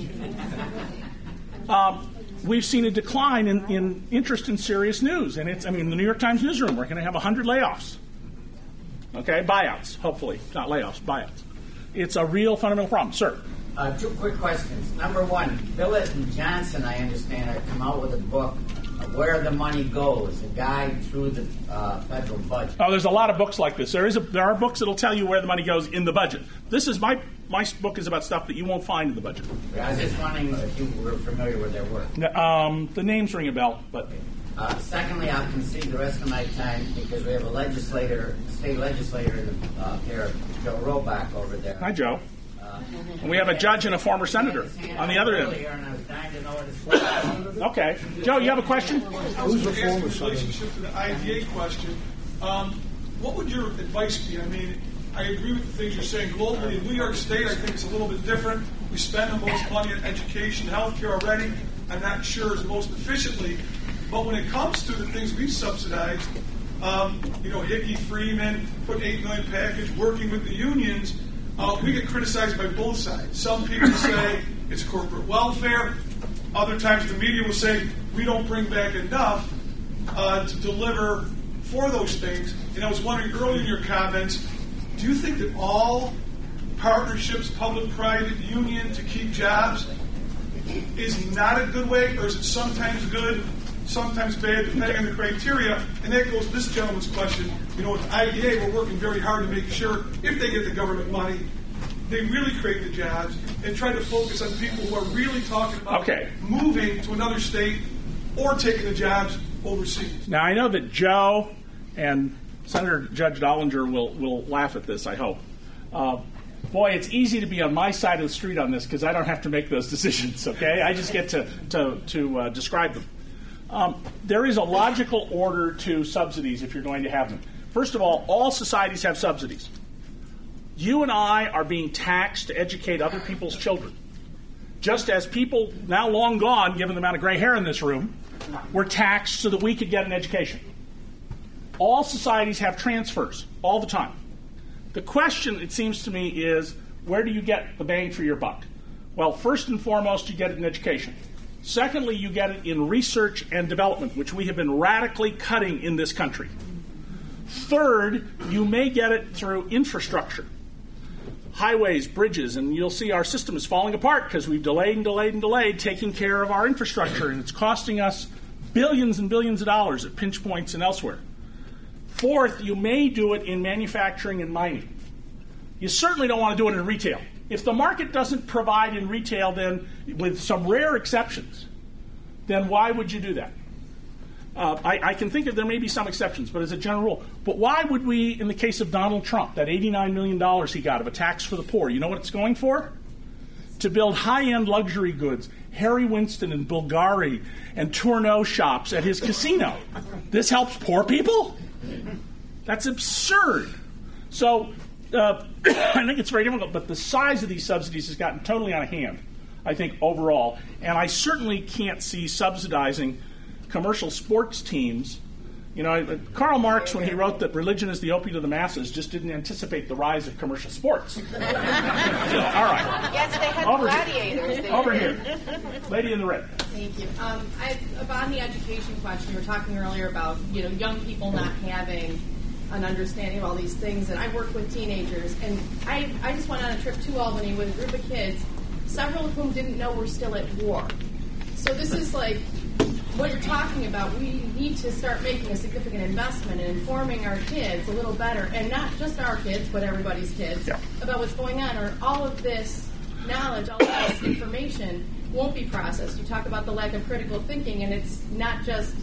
um, we've seen a decline in, in interest in serious news. And it's, I mean, the New York Times newsroom, we're going to have one hundred layoffs. Okay, buyouts, hopefully. Not layoffs, buyouts. It's a real fundamental problem. Sir? Uh, two quick questions. Number one, Billett and Johnson, I understand, have come out with a book, uh, Where the Money Goes, a guide through the uh, federal budget. Oh, there's a lot of books like this. There is a, there are books that will tell you where the money goes in the budget. This is my my book is about stuff that you won't find in the budget. I was just wondering if you were familiar with their work. Um, the names ring a bell, but... Uh, secondly, I'll concede the rest of my time because we have a legislator, state legislator uh, here, Joe Roback over there. Hi, Joe. Uh, and we have a judge and a former senator on the other end. Okay. Joe, you have a question? Who's the former senator? In relationship to the I D A question, um, what would your advice be? I mean, I agree with the things you're saying globally. In New York State, I think it's a little bit different. We spend the most money on education and healthcare already. I'm not sure it's most efficiently. But when it comes to the things we subsidize, um, you know, Hickey Freeman put eight million package, working with the unions, uh, we get criticized by both sides. Some people say it's corporate welfare. Other times the media will say we don't bring back enough uh, to deliver for those things. And I was wondering earlier in your comments, do you think that all partnerships, public-private union to keep jobs is not a good way, or is it sometimes good, sometimes bad, depending on the criteria? And that goes to this gentleman's question. You know, with I D A, we're working very hard to make sure if they get the government money, they really create the jobs and try to focus on people who are really talking about okay. moving to another state or taking the jobs overseas. Now, I know that Joe and Senator Judge Dollinger will, will laugh at this, I hope. Uh, boy, it's easy to be on my side of the street on this because I don't have to make those decisions, okay? I just get to, to, to uh, describe them. Um, there is a logical order to subsidies if you're going to have them. First of all, all societies have subsidies. You and I are being taxed to educate other people's children. Just as people now long gone, given the amount of gray hair in this room, were taxed so that we could get an education. All societies have transfers all the time. The question, it seems to me, is where do you get the bang for your buck? Well, first and foremost, you get it in education. Secondly, you get it in research and development, which we have been radically cutting in this country. Third, you may get it through infrastructure. Highways, bridges, and you'll see our system is falling apart because we've delayed and delayed and delayed taking care of our infrastructure, and it's costing us billions and billions of dollars at pinch points and elsewhere. Fourth, you may do it in manufacturing and mining. You certainly don't want to do it in retail. If the market doesn't provide in retail, then with some rare exceptions, then why would you do that? Uh, I, I can think of there may be some exceptions, but as a general rule. But why would we, in the case of Donald Trump, that eighty-nine million dollars he got of a tax for the poor, you know what it's going for? To build high-end luxury goods, Harry Winston and Bulgari and Tourneau shops at his casino. This helps poor people? That's absurd. So uh, I think it's very difficult, but the size of these subsidies has gotten totally out of hand, I think, overall. And I certainly can't see subsidizing commercial sports teams. You know, Karl Marx, when he wrote that religion is the opiate of the masses, just didn't anticipate the rise of commercial sports. So, all right. Yes, they had Over gladiators. Here. They Over were. here. Lady in the red. Thank you. Um, I, about the education question, you were talking earlier about, you know, young people not having an understanding of all these things, and I work with teenagers, and I, I just went on a trip to Albany with a group of kids, several of whom didn't know we're still at war. So this is like what you're talking about. We need to start making a significant investment in informing our kids a little better, and not just our kids, but everybody's kids, yeah. about what's going on, or all of this knowledge, all of this information won't be processed. You talk about the lack of critical thinking, and it's not just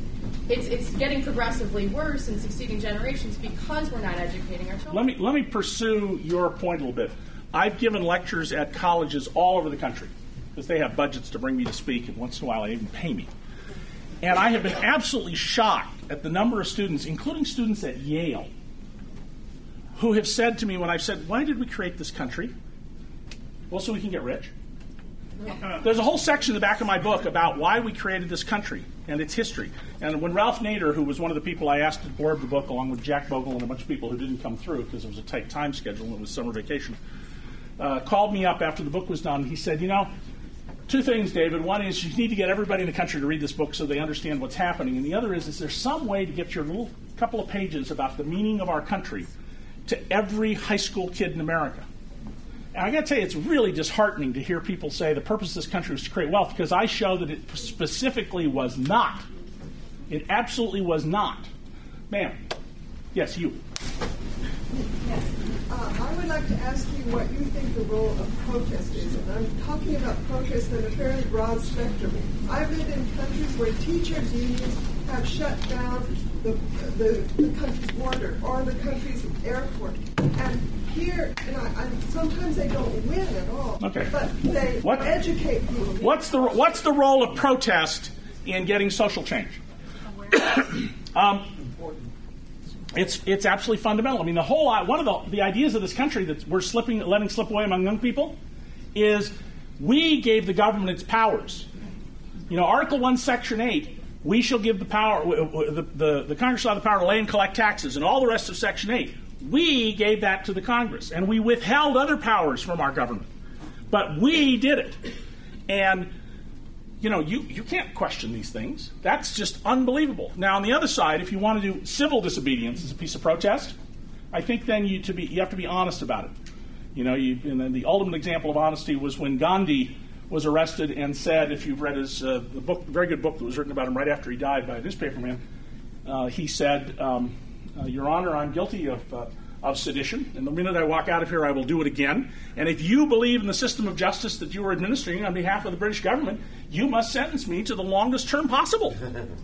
it's it's getting progressively worse in succeeding generations because we're not educating our children. Let me let me pursue your point a little bit. I've given lectures at colleges all over the country because they have budgets to bring me to speak, and once in a while they even pay me. And I have been absolutely shocked at the number of students, including students at Yale, who have said to me when I've said, why did we create this country? Well, so we can get rich. There's a whole section in the back of my book about why we created this country and its history. And when Ralph Nader, who was one of the people I asked to blurb the book, along with Jack Bogle and a bunch of people who didn't come through because it was a tight time schedule and it was summer vacation, uh, called me up after the book was done. He said, you know, two things, David. One is you need to get everybody in the country to read this book so they understand what's happening. And the other is, is there some way to get your little couple of pages about the meaning of our country to every high school kid in America? And I got to tell you, it's really disheartening to hear people say the purpose of this country was to create wealth, because I show that it specifically was not. It absolutely was not. Ma'am. Yes, you. Yes. Uh, I would like to ask you what you think the role of protest is. And I'm talking about protest on a fairly broad spectrum. I've lived in countries where teachers' unions have shut down the, the, the country's border or the country's airport. And here, and I, I, sometimes they don't win at all, okay. but they what, educate people. What's the what's the role of protest in getting social change? um, it's it's absolutely fundamental. I mean, the whole one of the, the ideas of this country that we're slipping, letting slip away among young people is we gave the government its powers. You know, Article One, Section Eight. We shall give the power. The, the, the Congress shall have the power to lay and collect taxes, and all the rest of Section Eight. We gave that to the Congress, and we withheld other powers from our government. But we did it. And, you know, you, you can't question these things. That's just unbelievable. Now, on the other side, if you want to do civil disobedience as a piece of protest, I think then you to be you have to be honest about it. You know, you, and then the ultimate example of honesty was when Gandhi was arrested and said, if you've read his uh, the book, very good book that was written about him right after he died by a newspaperman, uh, he said, um, Uh, Your Honor, I'm guilty of, uh, of sedition, and the minute I walk out of here, I will do it again. And if you believe in the system of justice that you are administering on behalf of the British government, you must sentence me to the longest term possible.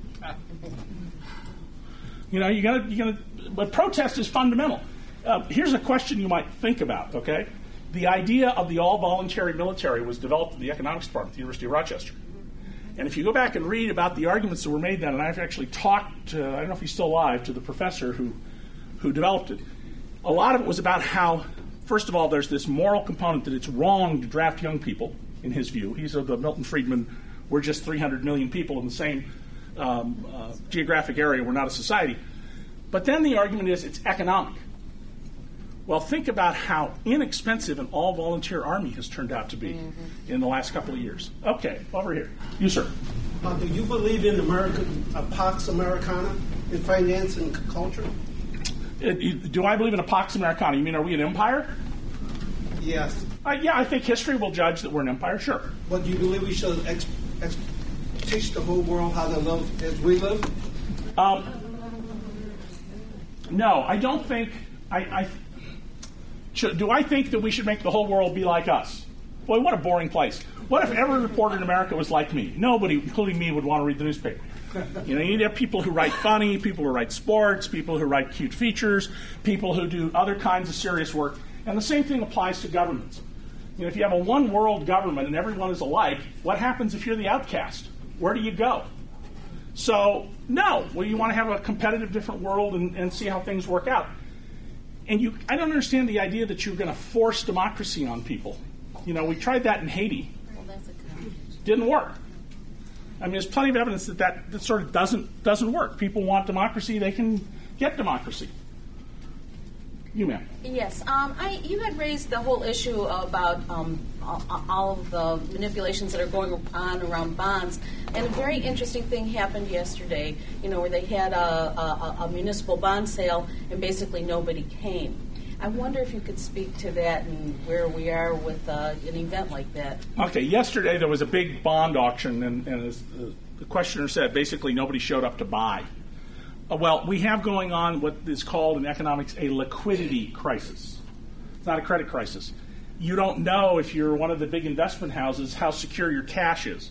You know, you got to, you got to. But protest is fundamental. Uh, here's a question you might think about. Okay, the idea of the all-voluntary military was developed in the economics department at the University of Rochester. And if you go back and read about the arguments that were made then, and I've actually talked to, I don't know if he's still alive, to the professor who who developed it, a lot of it was about how, first of all, there's this moral component that it's wrong to draft young people, in his view. He's of the Milton Friedman, we're just three hundred million people in the same um, uh, geographic area, we're not a society. But then the argument is it's economic. Well, think about how inexpensive an all-volunteer army has turned out to be mm-hmm. in the last couple of years. Okay, over here. You, sir. Uh, do you believe in American, uh, Pax Americana, in finance and c- culture? It, it, do I believe in a Pax Americana? You mean, are we an empire? Yes. Uh, yeah, I think history will judge that we're an empire, sure. But do you believe we should ex- ex- teach the whole world how to live as we live? Um, no, I don't think... I, I Should, do I think that we should make the whole world be like us? Boy, what a boring place. What if every reporter in America was like me? Nobody, including me, would want to read the newspaper. You know, you need to have people who write funny, people who write sports, people who write cute features, people who do other kinds of serious work. And the same thing applies to governments. You know, if you have a one-world government and everyone is alike, what happens if you're the outcast? Where do you go? So, no. Well, you want to have a competitive, different world and, and see how things work out. And you, I don't understand the idea that you're going to force democracy on people. You know, we tried that in Haiti. Well, that's a Didn't work. I mean, there's plenty of evidence that, that that sort of doesn't doesn't work. People want democracy; they can get democracy. You, ma'am. Yes. Um, I, you had raised the whole issue about um, all, all of the manipulations that are going on around bonds. And a very interesting thing happened yesterday, you know, where they had a, a, a municipal bond sale and basically nobody came. I wonder if you could speak to that and where we are with uh, an event like that. Okay. Yesterday there was a big bond auction, and, and as the questioner said, basically nobody showed up to buy. Well, we have going on what is called in economics a liquidity crisis. It's not a credit crisis. You don't know if you're one of the big investment houses how secure your cash is.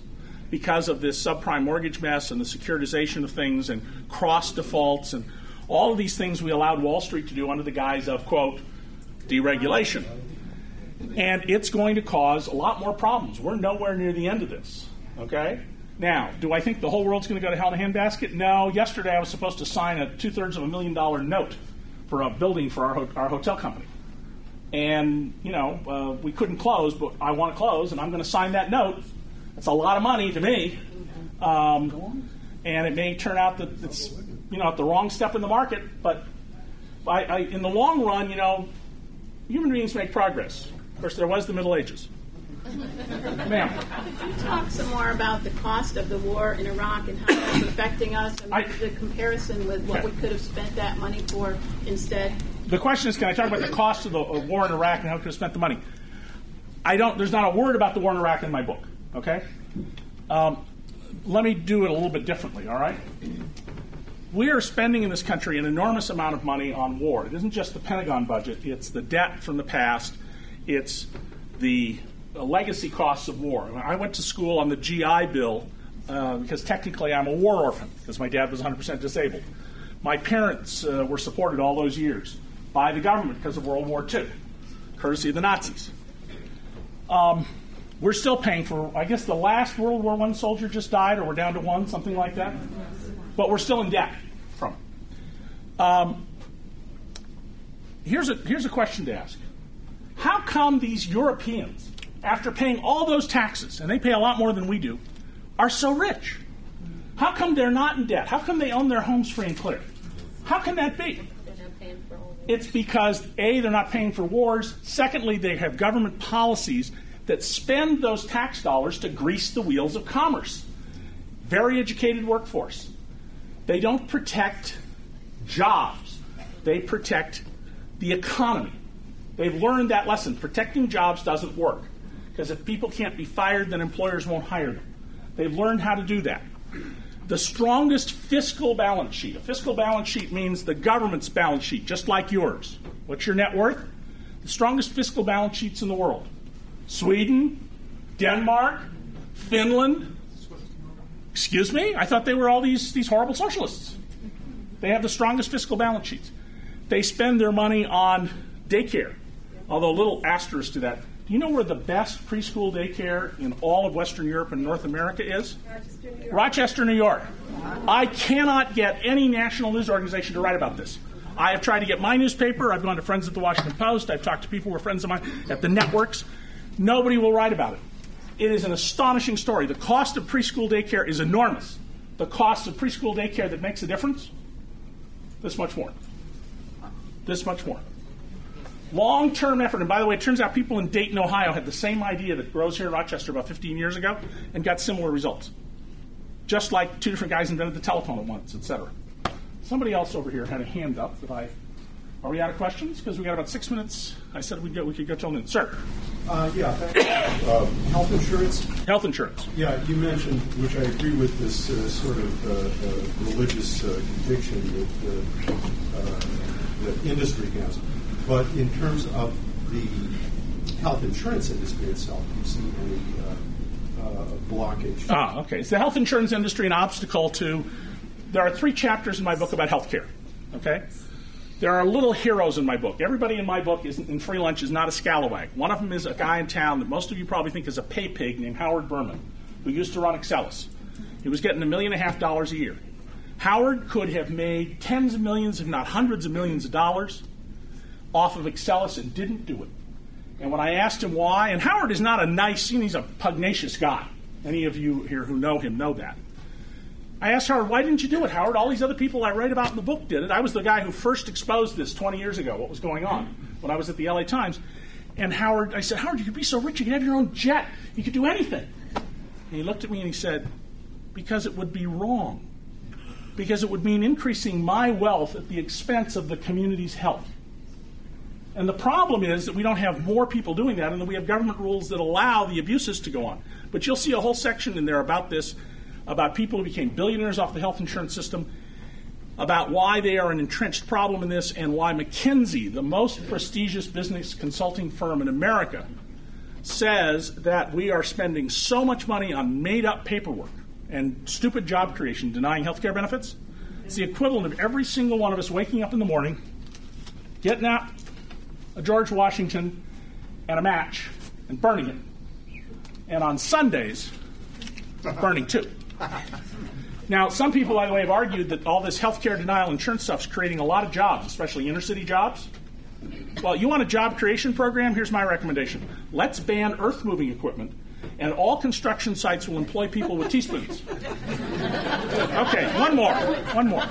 because of this subprime mortgage mess and the securitization of things and cross defaults and all of these things we allowed Wall Street to do under the guise of, quote, deregulation. And it's going to cause a lot more problems. We're nowhere near the end of this, okay? Now, do I think the whole world's going to go to hell in a handbasket? No. Yesterday I was supposed to sign a two-thirds of a million dollar note for a building for our, ho- our hotel company. And, you know, uh, we couldn't close, but I want to close, and I'm going to sign that note. It's a lot of money to me. Um, and it may turn out that it's, you know, at the wrong step in the market, but I, I, in the long run, you know, human beings make progress. Of course, there was the Middle Ages. Ma'am. Could you talk some more about the cost of the war in Iraq and how it's affecting us, and I, the comparison with what okay. we could have spent that money for instead? The question is, can I talk about the cost of the uh, war in Iraq and how we could have spent the money? I don't. There's not a word about the war in Iraq in my book. Okay. Um, let me do it a little bit differently. All right. We are spending in this country an enormous amount of money on war. It isn't just the Pentagon budget. It's the debt from the past. It's the uh, legacy costs of war. I went to school on the G I Bill uh, because technically I'm a war orphan because my dad was one hundred percent disabled. My parents uh, were supported all those years by the government because of World War Two, courtesy of the Nazis. Um, we're still paying for, I guess the last World War One soldier just died, or we're down to one, something like that. But we're still in debt from it. Um, here's a, here's a question to ask. How come these Europeans, after paying all those taxes, and they pay a lot more than we do, are so rich? How come they're not in debt? How come they own their homes free and clear? How can that be? It's because, A, they're not paying for wars. Secondly, they have government policies that spend those tax dollars to grease the wheels of commerce. Very educated workforce. They don't protect jobs. They protect the economy. They've learned that lesson. Protecting jobs doesn't work. Because if people can't be fired, then employers won't hire them. They've learned how to do that. The strongest fiscal balance sheet. A fiscal balance sheet means the government's balance sheet, just like yours. What's your net worth? The strongest fiscal balance sheets in the world. Sweden, Denmark, Finland. Excuse me? I thought they were all these, these horrible socialists. They have the strongest fiscal balance sheets. They spend their money on daycare. Although a little asterisk to that. Do you know where the best preschool daycare in all of Western Europe and North America is? Rochester, New York. Rochester, New York. I cannot get any national news organization to write about this. I have tried to get my newspaper. I've gone to friends at the Washington Post. I've talked to people who are friends of mine at the networks. Nobody will write about it. It is an astonishing story. The cost of preschool daycare is enormous. The cost of preschool daycare that makes a difference? This much more. This much more. Long-term effort. And by the way, it turns out people in Dayton, Ohio had the same idea that grows here in Rochester about fifteen years ago and got similar results. Just like two different guys invented the telephone at once, et cetera. Somebody else over here had a hand up that I... Are we out of questions? Because we got about six minutes. I said we'd go, we could go till noon. Sir. Uh, yeah, thank you. Uh, health insurance? Health insurance. Yeah, you mentioned, which I agree with, this uh, sort of uh, uh, religious uh, conviction that, uh, uh, that industry has. But in terms of the health insurance industry itself, do you see any uh, uh, blockage? Ah, okay. Is the health insurance industry an obstacle to... There are three chapters in my book about health care, okay? There are little heroes in my book. Everybody in my book is, in Free Lunch is not a scalawag. One of them is a guy in town that most of you probably think is a pay pig named Howard Berman, who used to run Excellus. He was getting a million and a half dollars a year. Howard could have made tens of millions, if not hundreds of millions of dollars off of Excellus and didn't do it. And when I asked him why, and Howard is not a nice, you know, he's a pugnacious guy. Any of you here who know him know that. I asked Howard, why didn't you do it, Howard? All these other people I write about in the book did it. I was the guy who first exposed this twenty years ago, what was going on, when I was at the L A Times. And Howard, I said, Howard, you could be so rich, you could have your own jet. You could do anything. And he looked at me and he said, because it would be wrong. Because it would mean increasing my wealth at the expense of the community's health. And the problem is that we don't have more people doing that, and that we have government rules that allow the abuses to go on. But you'll see a whole section in there about this, about people who became billionaires off the health insurance system, about why they are an entrenched problem in this, and why McKinsey, the most prestigious business consulting firm in America, says that we are spending so much money on made-up paperwork and stupid job creation, denying health care benefits. It's the equivalent of every single one of us waking up in the morning, getting out a George Washington and a match and burning it. And on Sundays, burning two. Now, some people, by the way, have argued that all this health care denial insurance stuff is creating a lot of jobs, especially inner-city jobs. Well, you want a job creation program? Here's my recommendation. Let's ban earth-moving equipment, and all construction sites will employ people with teaspoons. Okay, one more. One more.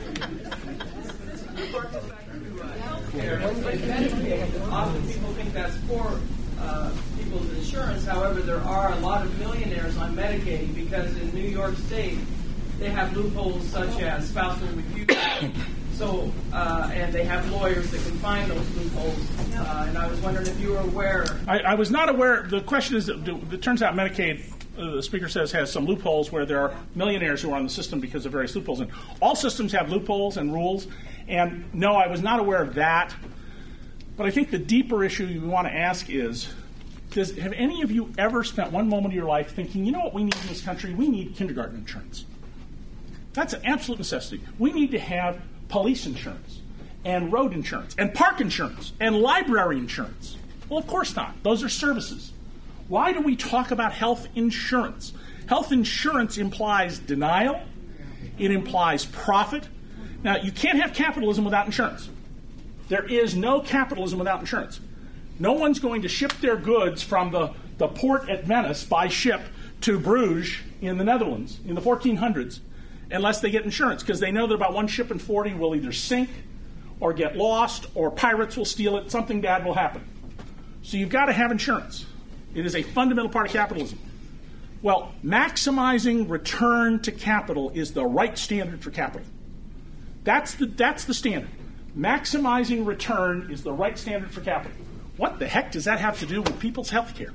Often people think that's for uh, people's insurance. However, there are a lot of millionaires on Medicaid because in New York State they have loopholes such as spousal refusal. So, uh, and they have lawyers that can find those loopholes. Uh, and I was wondering if you were aware. I, I was not aware. The question is, that it turns out Medicaid, uh, the speaker says, has some loopholes where there are millionaires who are on the system because of various loopholes. And all systems have loopholes and rules. And no, I was not aware of that. But I think the deeper issue you want to ask is, does, have any of you ever spent one moment of your life thinking, you know what we need in this country? We need kindergarten insurance. That's an absolute necessity. We need to have police insurance and road insurance and park insurance and library insurance. Well, of course not. Those are services. Why do we talk about health insurance? Health insurance implies denial. It implies profit. Now, you can't have capitalism without insurance. There is no capitalism without insurance. No one's going to ship their goods from the, the port at Venice by ship to Bruges in the Netherlands in the fourteen hundreds unless they get insurance, because they know that about one ship in forty will either sink or get lost or pirates will steal it. Something bad will happen. So you've got to have insurance. It is a fundamental part of capitalism. Well, maximizing return to capital is the right standard for capital. That's the, that's the standard. Maximizing return is the right standard for capital. What the heck does that have to do with people's health care?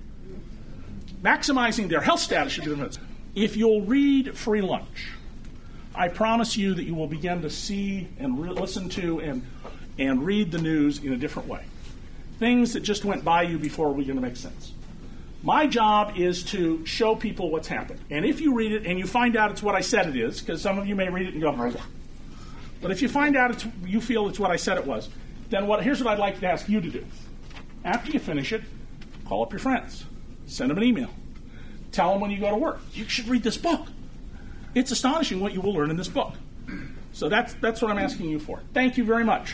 Maximizing their health status should be the minutes. If you'll read Free Lunch, I promise you that you will begin to see and re- listen to and and read the news in a different way. Things that just went by you before were going to make sense. My job is to show people what's happened. And if you read it and you find out it's what I said it is, because some of you may read it and go, Brother. But if you find out it's, you feel it's what I said it was, then what? Here's what I'd like to ask you to do. After you finish it, call up your friends. Send them an email. Tell them when you go to work, you should read this book. It's astonishing what you will learn in this book. So that's that's what I'm asking you for. Thank you very much.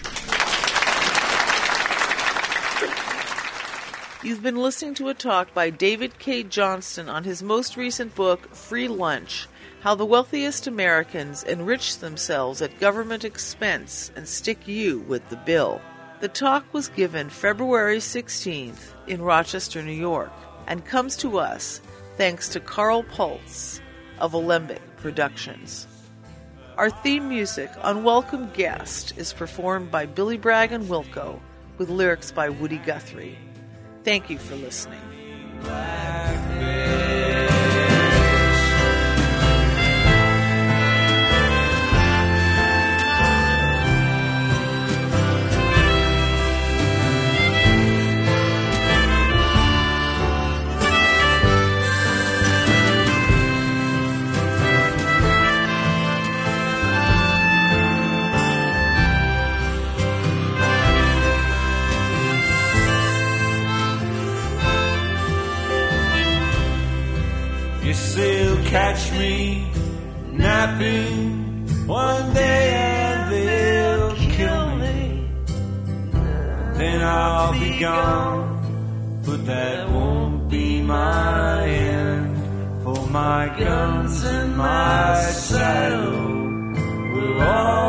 You've been listening to a talk by David K. Johnston on his most recent book, Free Lunch, How the Wealthiest Americans Enrich Themselves at Government Expense and Stick You with the Bill. The talk was given February sixteenth in Rochester, New York, and comes to us thanks to Carl Pultz of Alembic Productions. Our theme music, Unwelcome Guest, is performed by Billy Bragg and Wilco with lyrics by Woody Guthrie. Thank you for listening. They'll catch me napping one day and they'll kill me. Then I'll be gone, but that won't be my end. For my guns and my saddle will all